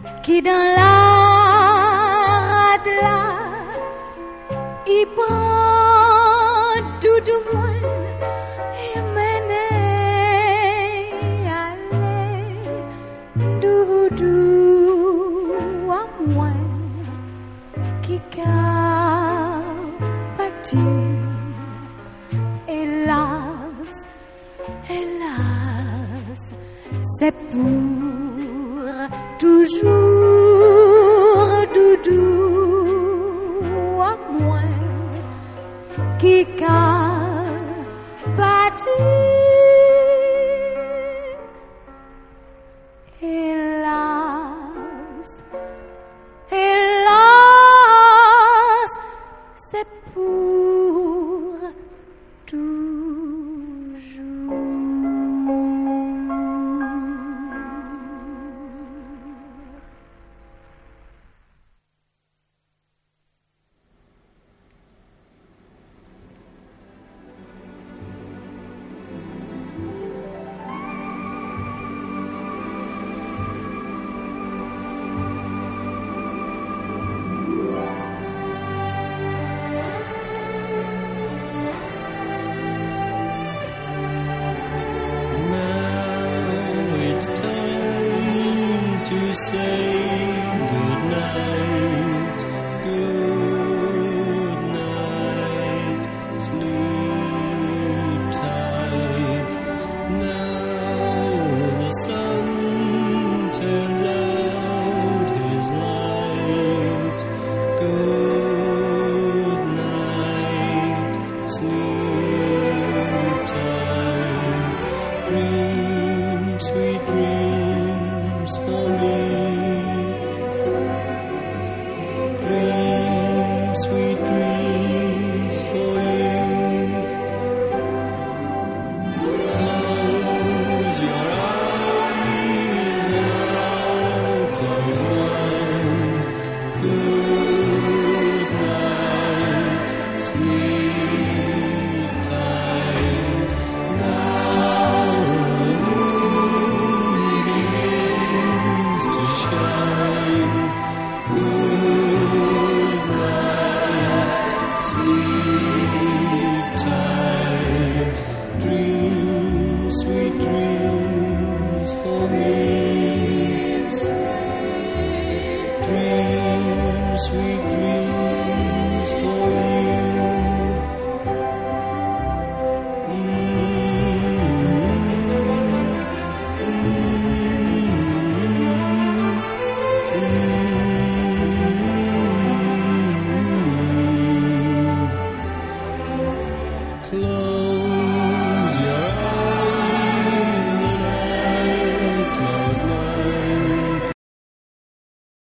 qui dans la rade là, il prend tout du moins et mène aller doudou à moi qui capati. Hélas, hélas, c'est pour toujours doudou à moi qui capati. Hélas, hélas, c'est pour toujours. Sweet dreams.